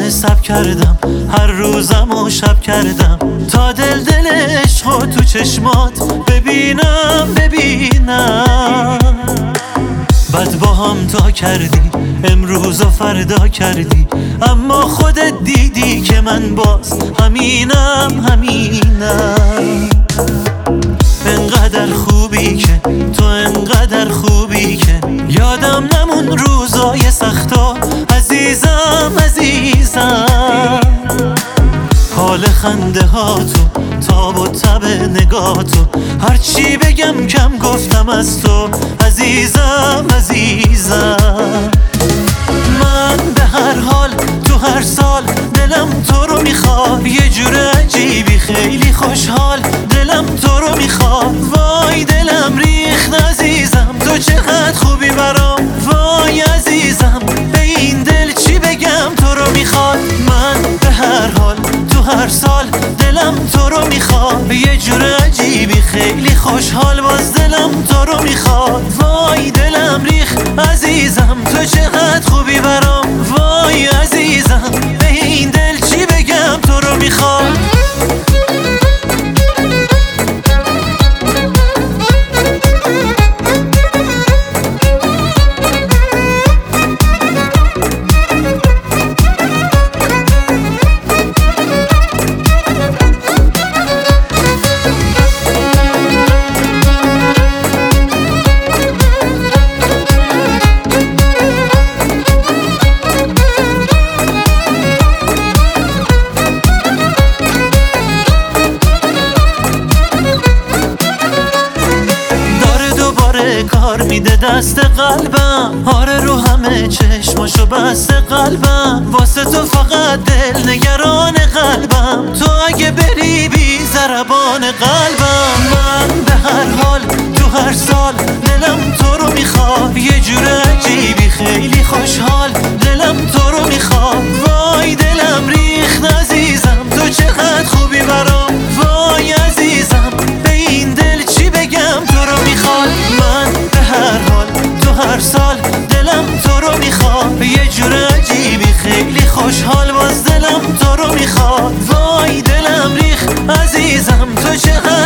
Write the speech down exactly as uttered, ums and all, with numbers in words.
سب کردم، هر روزم و شب کردم تا دل دل عشق تو چشمات ببینم ببینم. بد با هم تا کردی، امروز و فردا کردی، اما خودت دیدی که من باز همینم همینم. انقدر خوبی که تو، انقدر خوبی که یادم نمون روزای سختا عزیزم عزیزم. حال خنده ها تو، تاب و تب نگاه تو، هرچی بگم کم گفتم از تو عزیزم عزیزم. من به هر حال تو هر سال دلم تو رو میخواد، یه جور عجیبی خیلی خوشحال دلم تو رو میخواد. وای دلم ریخت عزیزم، تو چقدر خوبی برام، وای عزیزم به این دل چی بگم تو رو میخواد. من به هر حال تو هر سال دلم تو رو میخواد، یه جور عجیبی خیلی خوشحال باز دلم تو رو میخواد. وای دلم ریخت عزیزم، تو چقدر خوبی برام، وای عزیزم به این دل چی بگم تو رو میخواد. کار میده دست قلبم، آره رو همه چشماشو بسته قلبم، واسه تو فقط دل نگران قلبم، تو اگه بری بی ضربان قلبم. من به هر حال تو هر سال دلم تو رو میخواد، یه جور عجیبی خیلی خوشحال دلم تو رو میخواد. وای دلم ریخت عزیزم، تو چقدر خوبی برام، وای عزیزم به این دل چی بگم تو رو میخواد. من به هر حال تو هر سال دلم تو رو میخواد، یه جور عجیبی خیلی خوشحال باز دلم تو رو میخواد. وای دلم ریخت عزیزم، تو چقدر